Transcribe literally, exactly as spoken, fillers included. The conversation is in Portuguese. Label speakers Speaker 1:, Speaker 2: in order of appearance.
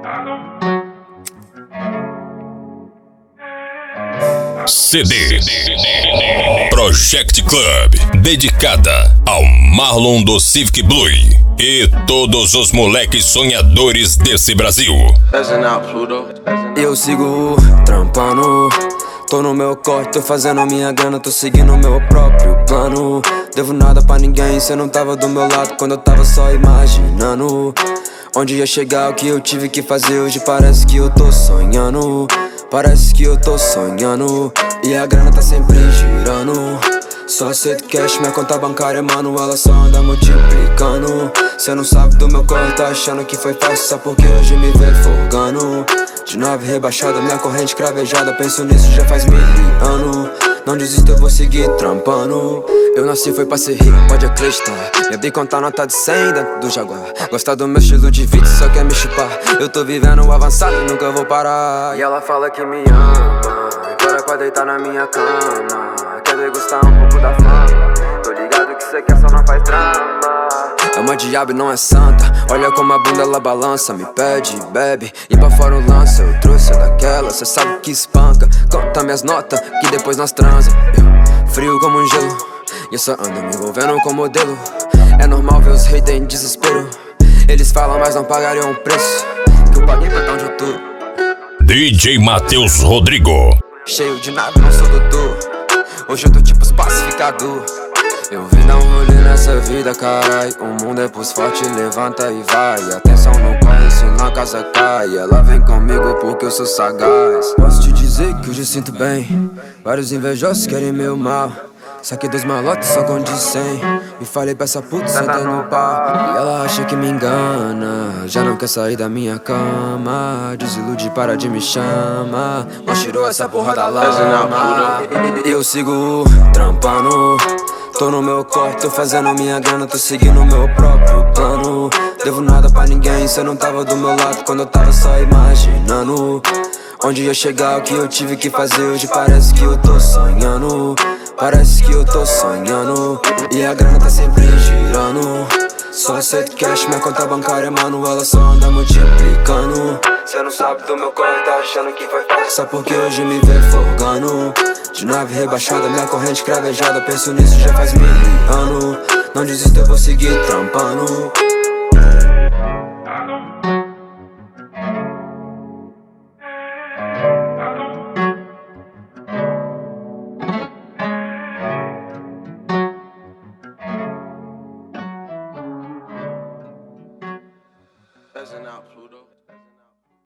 Speaker 1: C D Project Club, dedicada ao Marlon do Civic Blue e todos os moleques sonhadores desse Brasil.
Speaker 2: Eu sigo trampando, tô no meu corte, tô fazendo minha grana, tô seguindo meu próprio plano. Devo nada pra ninguém, cê não tava do meu lado quando eu tava só imaginando onde ia chegar, o que eu tive que fazer. Hoje parece que eu tô sonhando, parece que eu tô sonhando, e a grana tá sempre girando. Só aceito cash, minha conta bancária, mano, ela só anda multiplicando. Cê não sabe do meu corre, tá achando que foi fácil só porque hoje me vê folgando. De nave rebaixada, minha corrente cravejada, penso nisso já faz mil anos. Não desisto, eu vou seguir trampando. Eu nasci foi pra ser rico, pode acreditar. Minha bi contar nota de cem dentro do Jaguar. Gosta do meu estilo de vida, só quer me chupar. Eu tô vivendo avançado e nunca vou parar. E ela fala que me ama, agora pra deitar na minha cama. Quer degustar um pouco da fama. Tô ligado que cê quer, só não faz drama. É uma diabo e não é santa. Olha como a bunda ela balança. Me pede, bebe e pra fora o lança. Eu trouxe daquela, cê sabe que espanca. Conta minhas notas, que depois nós transa. Eu, frio como um gelo, e eu só ando me envolvendo com modelo. É normal ver os haters em desespero. Eles falam, mas não pagariam o preço que eu paguei pra tão onde eu tô.
Speaker 1: D J Matheus Rodrigo.
Speaker 2: Cheio de nave, não sou doutor. Hoje eu tô tipo os pacificador. Eu vim dar um rolê nessa vida, carai. O mundo é pros fortes, levanta e vai. Atenção no corre, senão a casa cai. Ela vem comigo porque eu sou sagaz. Posso te dizer que hoje eu sinto bem. Vários invejosos querem meu mal. Saquei dois malotes, só com de cem. E falei pra essa puta, senta no pau. E ela acha que me engana, já não quer sair da minha cama. Desilude, para de me chamar, mas tirou essa porra da lama. Eu sigo trampando, tô no meu corte, tô fazendo minha grana, tô seguindo meu próprio plano. Devo nada pra ninguém, cê não tava do meu lado quando eu tava só imaginando onde ia chegar, o que eu tive que fazer. Hoje parece que eu tô sonhando, parece que eu tô sonhando, e a grana tá sempre girando. Só aceito cash, minha conta bancária, mano, ela só anda multiplicando. Cê não sabe do meu corre, tá achando que foi fácil só porque hoje me vê folgando. De nave rebaixada, minha corrente cravejada, penso nisso já faz mil anos. Não desisto, eu vou seguir trampando. Out, Pluto.